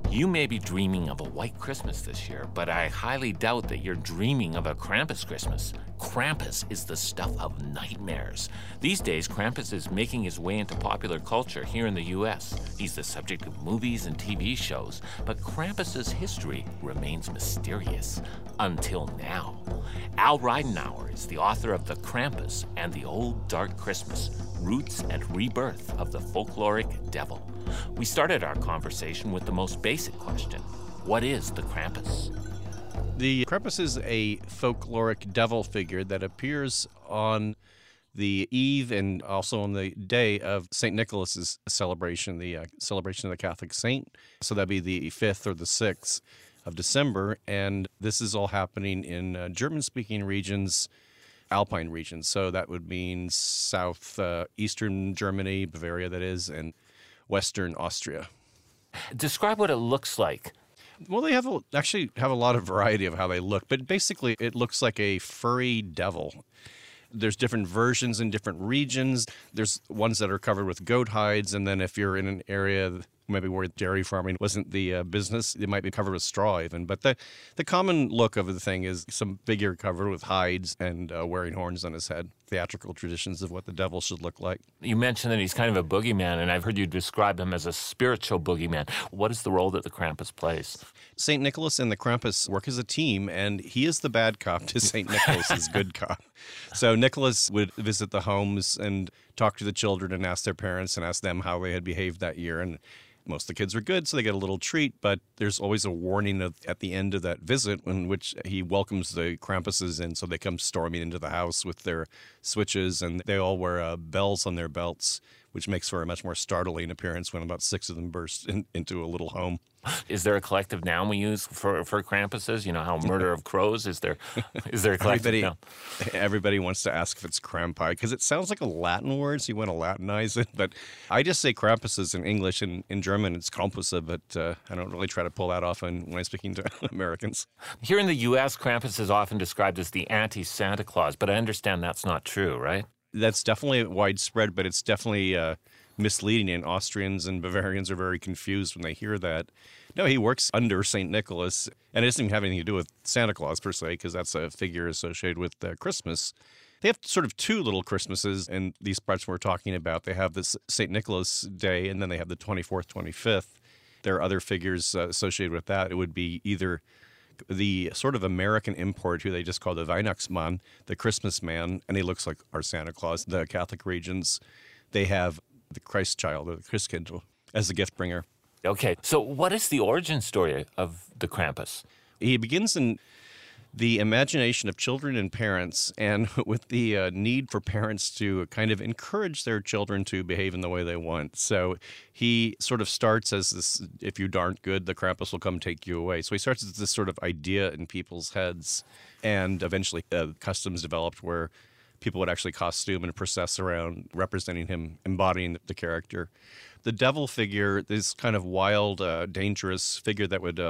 You may be dreaming of a white Christmas this year, but I highly doubt that you're dreaming of a Krampus Christmas. Krampus is the stuff of nightmares. These days, Krampus is making his way into popular culture here in the U.S. He's the subject of movies and TV shows, but Krampus's history remains mysterious. Until now. Al Ridenour is the author of The Krampus and the Old Dark Christmas, Roots and Rebirth of the Folkloric Devil. We started our conversation with the most basic question. What is the Krampus? The Krampus is a folkloric devil figure that appears on the eve and also on the day of St. Nicholas's celebration, the celebration of the Catholic saint. So that'd be the 5th or the 6th of December. And this is all happening in German-speaking regions, Alpine regions. So that would mean eastern Germany, Bavaria that is, and Western Austria. Describe what it looks like. Well, they actually have a lot of variety of how they look, but basically it looks like a furry devil. There's different versions in different regions. There's ones that are covered with goat hides, and then if you're in an area maybe where dairy farming wasn't the business, it might be covered with straw even. But the common look of the thing is some figure covered with hides and wearing horns on his head. Theatrical traditions of what the devil should look like. You mentioned that he's kind of a boogeyman, and I've heard you describe him as a spiritual boogeyman. What is the role that the Krampus plays? St. Nicholas and the Krampus work as a team, and he is the bad cop to St. Nicholas's good cop. So Nicholas would visit the homes and talk to the children and ask their parents and ask them how they had behaved that year. And most of the kids are good, so they get a little treat, but there's always a warning at the end of that visit in which he welcomes the Krampuses in, so they come storming into the house with their switches, and they all wear bells on their belts, which makes for a much more startling appearance when about 6 of them burst into a little home. Is there a collective noun we use for Krampuses? You know how murder of crows? Is there a collective noun? Everybody wants to ask if it's Krampi, because it sounds like a Latin word, so you want to Latinize it. But I just say Krampuses in English, and in German it's Krampusse, but I don't really try to pull that off when I'm speaking to Americans. Here in the U.S., Krampus is often described as the anti-Santa Claus, but I understand that's not true, right? That's definitely widespread, but it's definitely misleading, and Austrians and Bavarians are very confused when they hear that. No, he works under St. Nicholas, and it doesn't even have anything to do with Santa Claus per se, because that's a figure associated with Christmas. They have sort of two little Christmases in these parts we're talking about. They have this St. Nicholas Day, and then they have the 24th, 25th. There are other figures associated with that. It would be either the sort of American import who they just call the Weihnachtsmann, the Christmas man, and he looks like our Santa Claus. The Catholic regions, they have the Christ child, or the Christkind, as the gift bringer. Okay, so what is the origin story of the Krampus? He begins in the imagination of children and parents, and with the need for parents to kind of encourage their children to behave in the way they want. So he sort of starts as this, if you aren't good, the Krampus will come take you away. So he starts as this sort of idea in people's heads, and eventually customs developed where people would actually costume and process around representing him, embodying the character. The devil figure, this kind of wild, dangerous figure that would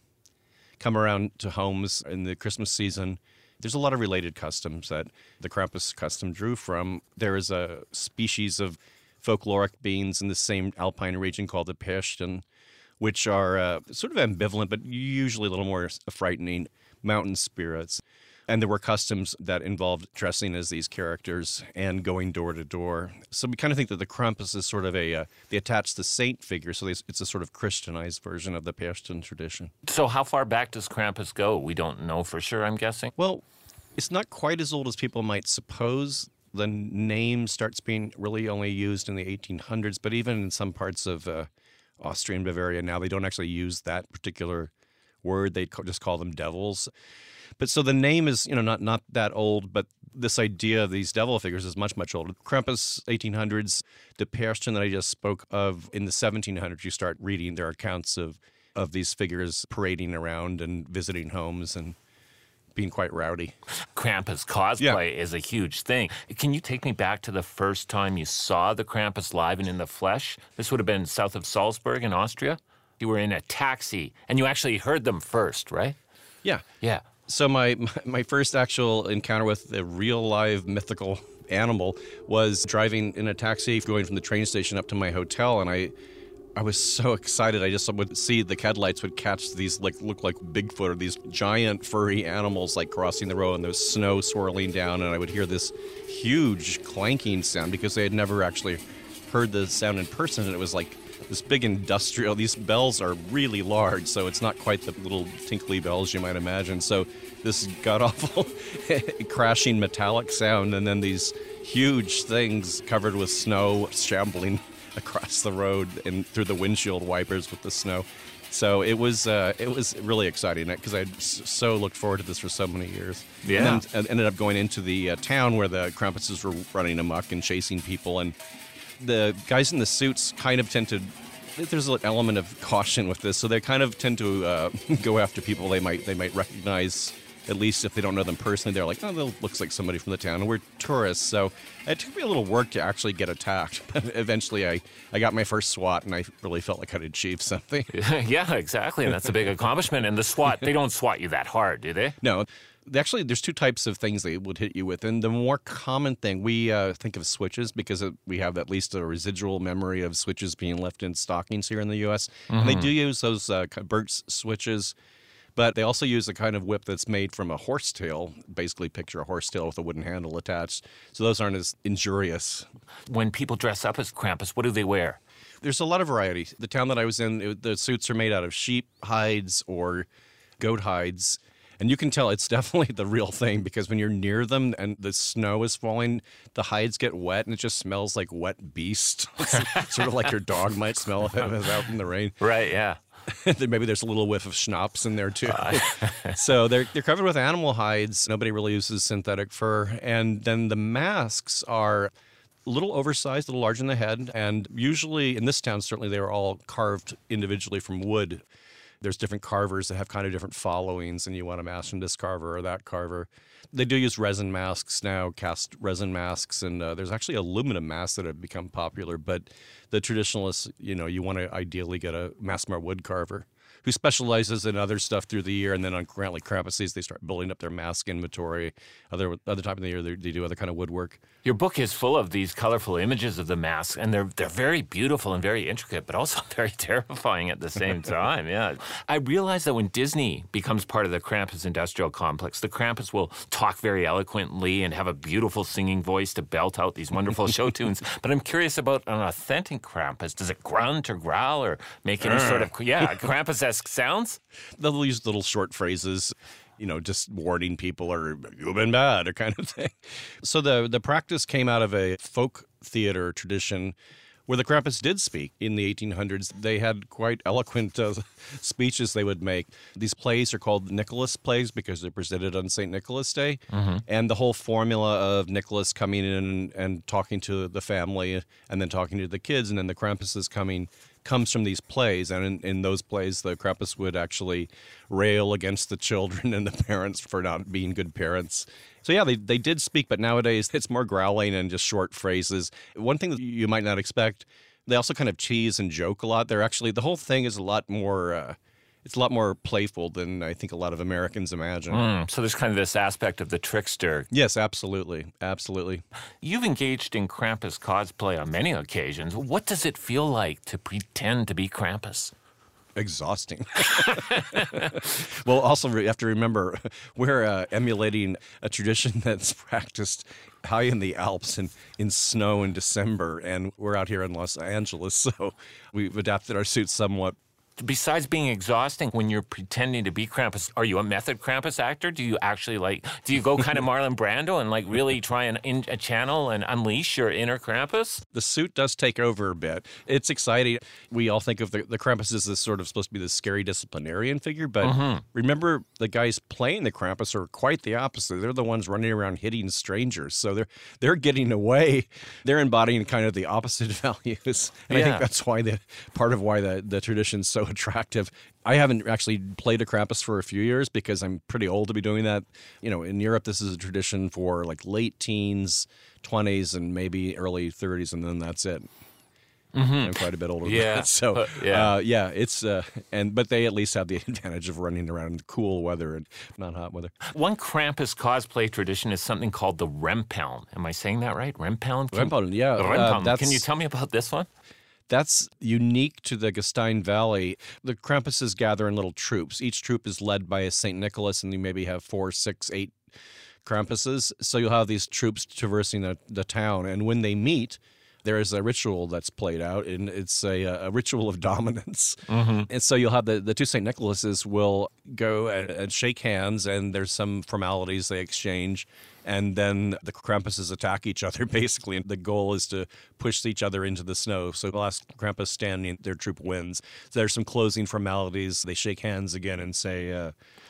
come around to homes in the Christmas season. There's a lot of related customs that the Krampus custom drew from. There is a species of folkloric beings in the same alpine region called the Pärchen, which are sort of ambivalent, but usually a little more frightening mountain spirits. And there were customs that involved dressing as these characters and going door to door. So we kind of think that the Krampus is sort of they attach the saint figure, so it's a sort of Christianized version of the Pärchen tradition. So how far back does Krampus go? We don't know for sure, I'm guessing. Well, it's not quite as old as people might suppose. The name starts being really only used in the 1800s, but even in some parts of Austria and Bavaria now, they don't actually use that particular word. They just call them devils. But so the name is, not that old, but this idea of these devil figures is much, much older. Krampus, 1800s, the Pärchen that I just spoke of, in the 1700s, you start reading their accounts of these figures parading around and visiting homes and being quite rowdy. Krampus cosplay is a huge thing. Can you take me back to the first time you saw the Krampus live and in the flesh? This would have been south of Salzburg in Austria. You were in a taxi, and you actually heard them first, right? Yeah. Yeah. So my first actual encounter with a real live mythical animal was driving in a taxi going from the train station up to my hotel, and I I was so excited. I just would see the headlights would catch these look like Bigfoot or these giant furry animals crossing the road, and there was snow swirling down, and I would hear this huge clanking sound because they had never actually heard the sound in person, and it was like this big industrial. These bells are really large, so it's not quite the little tinkly bells you might imagine. So this god-awful crashing metallic sound, and then these huge things covered with snow shambling across the road and through the windshield wipers with the snow. So it was really exciting because I so looked forward to this for so many years. Yeah. And then ended up going into the town where the Krampuses were running amok and chasing people. And the guys in the suits kind of tend to, there's an element of caution with this, so they kind of tend to go after people they might recognize. At least if they don't know them personally, they're like, oh, that looks like somebody from the town, and we're tourists. So it took me a little work to actually get attacked. But eventually I got my first SWAT, and I really felt like I'd achieved something. Yeah, exactly. And that's a big accomplishment. And the SWAT, they don't SWAT you that hard, do they? No. Actually, there's two types of things they would hit you with. And the more common thing, we think of switches because we have at least a residual memory of switches being left in stockings here in the U.S. Mm-hmm. And they do use those Burt's switches. But they also use a kind of whip that's made from a horsetail. Basically, picture a horsetail with a wooden handle attached. So those aren't as injurious. When people dress up as Krampus, what do they wear? There's a lot of variety. The town that I was in, the suits are made out of sheep hides or goat hides. And you can tell it's definitely the real thing because when you're near them and the snow is falling, the hides get wet and it just smells like wet beast. Sort of like your dog might smell if it was out in the rain. Right, yeah. Maybe there's a little whiff of schnapps in there too. So they're covered with animal hides. Nobody really uses synthetic fur. And then the masks are a little oversized, a little large in the head. And usually in this town, certainly they were all carved individually from wood. There's different carvers that have kind of different followings, and you want a mask from this carver or that carver. They do use resin masks now, cast resin masks, and there's actually aluminum masks that have become popular. But the traditionalists, you want to ideally get a Massmar wood carver who specializes in other stuff through the year, and then on Krampus, they start building up their mask inventory. Other time of the year, they do other kind of woodwork. Your book is full of these colorful images of the masks, and they're very beautiful and very intricate, but also very terrifying at the same time. Yeah, I realize that when Disney becomes part of the Krampus industrial complex, the Krampus will talk very eloquently and have a beautiful singing voice to belt out these wonderful show tunes. But I'm curious about an authentic Krampus. Does it grunt or growl or make any sort of Krampus-esque sounds? They'll use little short phrases, just warning people or you've been bad or kind of thing. So the practice came out of a folk theater tradition where the Krampus did speak in the 1800s. They had quite eloquent speeches they would make. These plays are called Nicholas plays because they're presented on St. Nicholas Day. Mm-hmm. And the whole formula of Nicholas coming in and talking to the family and then talking to the kids and then the Krampuses comes from these plays. And in those plays, the Krampus would actually rail against the children and the parents for not being good parents. So yeah, they did speak, but nowadays it's more growling and just short phrases. One thing that you might not expect, they also kind of tease and joke a lot. The whole thing is a lot more playful than I think a lot of Americans imagine. So there's kind of this aspect of the trickster. Yes, absolutely. Absolutely. You've engaged in Krampus cosplay on many occasions. What does it feel like to pretend to be Krampus? Exhausting. Well, also you have to remember we're emulating a tradition that's practiced high in the Alps and in snow in December, and we're out here in Los Angeles, so we've adapted our suits somewhat. Besides being exhausting when you're pretending to be Krampus, are you a method Krampus actor? Do you actually do you go kind of Marlon Brando and really try and channel and unleash your inner Krampus? The suit does take over a bit. It's exciting. We all think of the Krampus as this sort of supposed to be this scary disciplinarian figure, but remember the guys playing the Krampus are quite the opposite. They're the ones running around hitting strangers, so they're getting away. They're embodying kind of the opposite values, and I think that's why part of why the tradition's so attractive. I haven't actually played a Krampus for a few years because I'm pretty old to be doing that. In Europe, this is a tradition for late teens, 20s, and maybe early 30s, and then that's it. Mm-hmm. I'm quite a bit older than that. So, it's but they at least have the advantage of running around in cool weather and not hot weather. One Krampus cosplay tradition is something called the Rempeln. Am I saying that right? Rempeln? Rempeln, yeah. Rempeln. Can you tell me about this one? That's unique to the Gastein Valley. The Krampuses gather in little troops. Each troop is led by a St. Nicholas, and you maybe have 4, 6, 8 Krampuses. So you'll have these troops traversing the town. And when they meet, there is a ritual that's played out, and it's a ritual of dominance. And so you'll have the two St. Nicholases will go and shake hands, and there's some formalities they exchange. And then the Krampuses attack each other, basically. And the goal is to push each other into the snow. So the last Krampus standing, their troop wins. So there's some closing formalities. They shake hands again and say,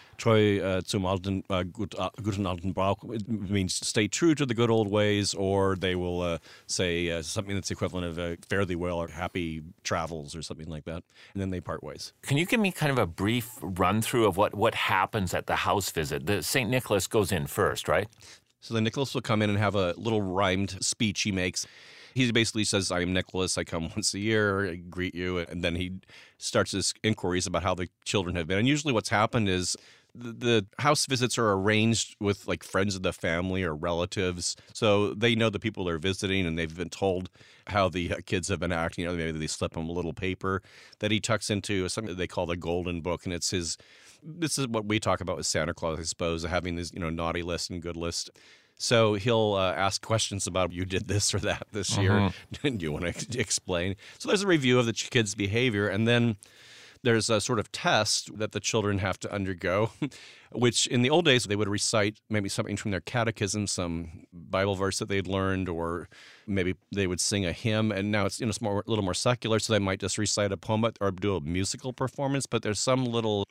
Treu zum alten, guten alten Brauch. It means stay true to the good old ways, or they will say something that's equivalent of fare thee well or happy travels or something like that. And then they part ways. Can you give me kind of a brief run-through of what happens at the house visit? The St. Nicholas goes in first, right? So the Nicholas will come in and have a little rhymed speech he makes. He basically says, I am Nicholas, I come once a year, I greet you, and then he starts his inquiries about how the children have been. And usually what's happened is the house visits are arranged with like friends of the family or relatives. So they know the people they're visiting, and they've been told how the kids have been acting. You know, maybe they slip him a little paper that he tucks into something that they call the Golden Book, and it's his. This is what we talk about with Santa Claus, I suppose, having this naughty list and good list. So he'll ask questions about, you did this or that this year. Do you want to explain? So there's a review of the kids' behavior, and then there's a sort of test that the children have to undergo, which in the old days they would recite maybe something from their catechism, some Bible verse that they'd learned, or maybe they would sing a hymn. And now it's a little more secular, so they might just recite a poem or do a musical performance. But there's some little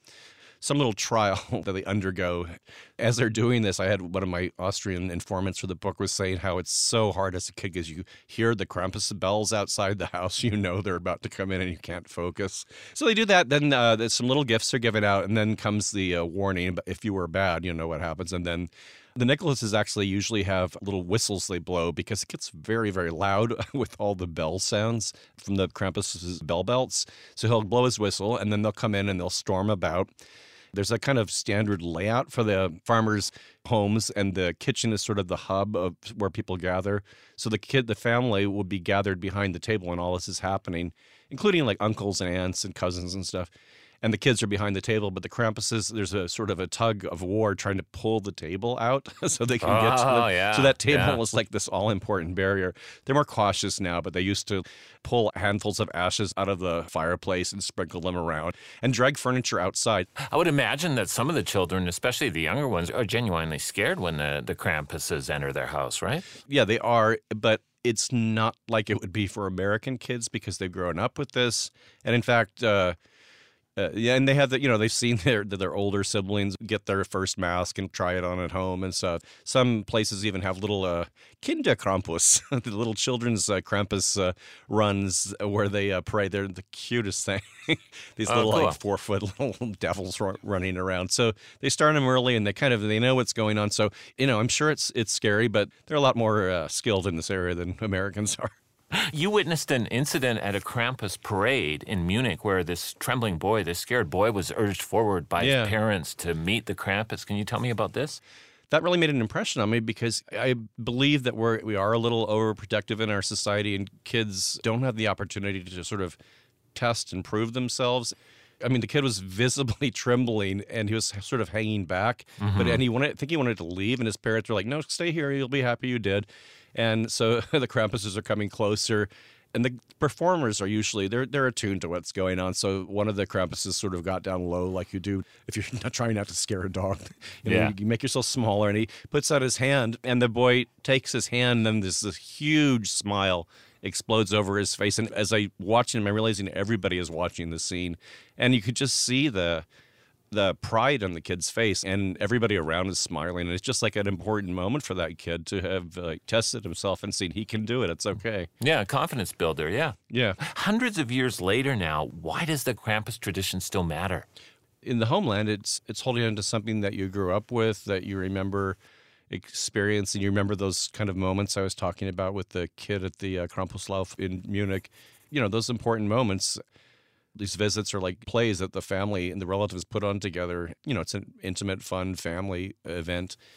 trial that they undergo. As they're doing this, I had one of my Austrian informants for the book was saying how it's so hard as a kid because you hear the Krampus bells outside the house. You know they're about to come in and you can't focus. So they do that. Then there's some little gifts are given out, and then comes the warning. If you were bad, you know what happens. And then the Nicholases actually usually have little whistles they blow because it gets very, very loud with all the bell sounds from the Krampus's bell belts. So he'll blow his whistle, and then they'll come in and they'll storm about. There's a kind of standard layout for the farmers' homes, and the kitchen is sort of the hub of where people gather. So the family will be gathered behind the table when all this is happening, including like uncles and aunts and cousins and stuff. And the kids are behind the table, but the Krampuses, there's a sort of a tug of war trying to pull the table out so they can get to them. Yeah, so that table is like this all-important barrier. They're more cautious now, but they used to pull handfuls of ashes out of the fireplace and sprinkle them around and drag furniture outside. I would imagine that some of the children, especially the younger ones, are genuinely scared when the Krampuses enter their house, right? Yeah, they are, but it's not like it would be for American kids because they've grown up with this. And in fact, and they have they've seen their older siblings get their first mask and try it on at home and stuff. Some places even have little Kinderkrampus, the little children's Krampus runs where they pray. They're the cutest thing. These little cool. 4-foot little devils running around. So they start them early, and they know what's going on. So I'm sure it's scary, but they're a lot more skilled in this area than Americans are. You witnessed an incident at a Krampus parade in Munich where this trembling boy, this scared boy, was urged forward by his parents to meet the Krampus. Can you tell me about this? That really made an impression on me because I believe that we are a little overprotective in our society, and kids don't have the opportunity to sort of test and prove themselves. I mean, the kid was visibly trembling, and he was sort of hanging back. But he wanted to leave, and his parents were like, "No, stay here. You'll be happy you did." And so the Krampuses are coming closer, and the performers are usually they're attuned to what's going on. So one of the Krampuses sort of got down low, like you do if you're not trying not to scare a dog. You make yourself smaller, and he puts out his hand, and the boy takes his hand, and then this huge smile explodes over his face. And as I watch him, I'm realizing everybody is watching the scene, and you could just see the pride on the kid's face, and everybody around is smiling. And it's just like an important moment for that kid to have tested himself and seen he can do it. It's okay. Yeah, a confidence builder, yeah. Yeah. Hundreds of years later now, why does the Krampus tradition still matter? In the homeland, it's holding on to something that you grew up with, that you remember experiencing. You remember those kind of moments I was talking about with the kid at the Krampuslauf in Munich. Those important moments. These visits are like plays that the family and the relatives put on together. It's an intimate, fun family event.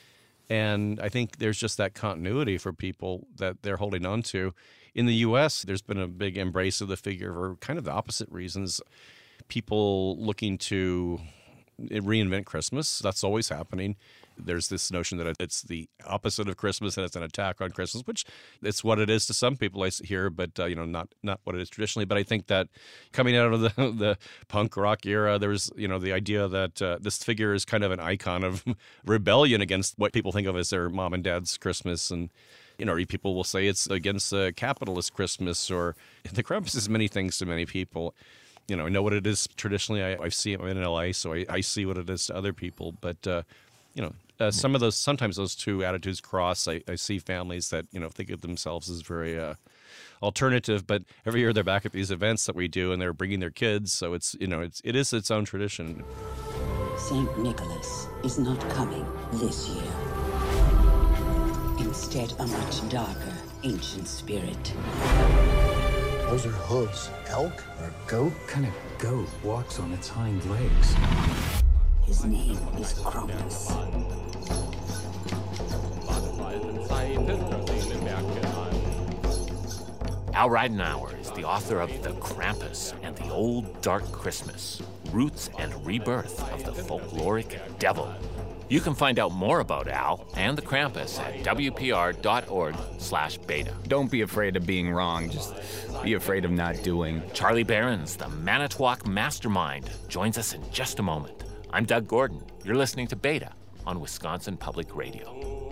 And I think there's just that continuity for people that they're holding on to. In the U.S., there's been a big embrace of the figure for kind of the opposite reasons. People looking to reinvent Christmas. That's always happening. There's this notion that it's the opposite of Christmas and it's an attack on Christmas, which it's what it is to some people I hear, but not what it is traditionally. But I think that coming out of the punk rock era, there was the idea that this figure is kind of an icon of rebellion against what people think of as their mom and dad's Christmas, and people will say it's against capitalist Christmas, or the Krampus is many things to many people. I know what it is traditionally. I see it in LA, so I see what it is to other people. But sometimes those two attitudes cross. I see families that think of themselves as very alternative, but every year they're back at these events that we do, and they're bringing their kids. So it is its own tradition. Saint Nicholas is not coming this year. Instead, a much darker, ancient spirit. Those are hooves. Elk or goat? What kind of goat walks on its hind legs? His name is Krampus. Al Reidenauer is the author of The Krampus and the Old Dark Christmas, Roots and Rebirth of the Folkloric Devil. You can find out more about Al and the Krampus at wpr.org/beta. Don't be afraid of being wrong. Just be afraid of not doing. Charlie Behrens, the Manitowoc mastermind, joins us in just a moment. I'm Doug Gordon. You're listening to Beta on Wisconsin Public Radio.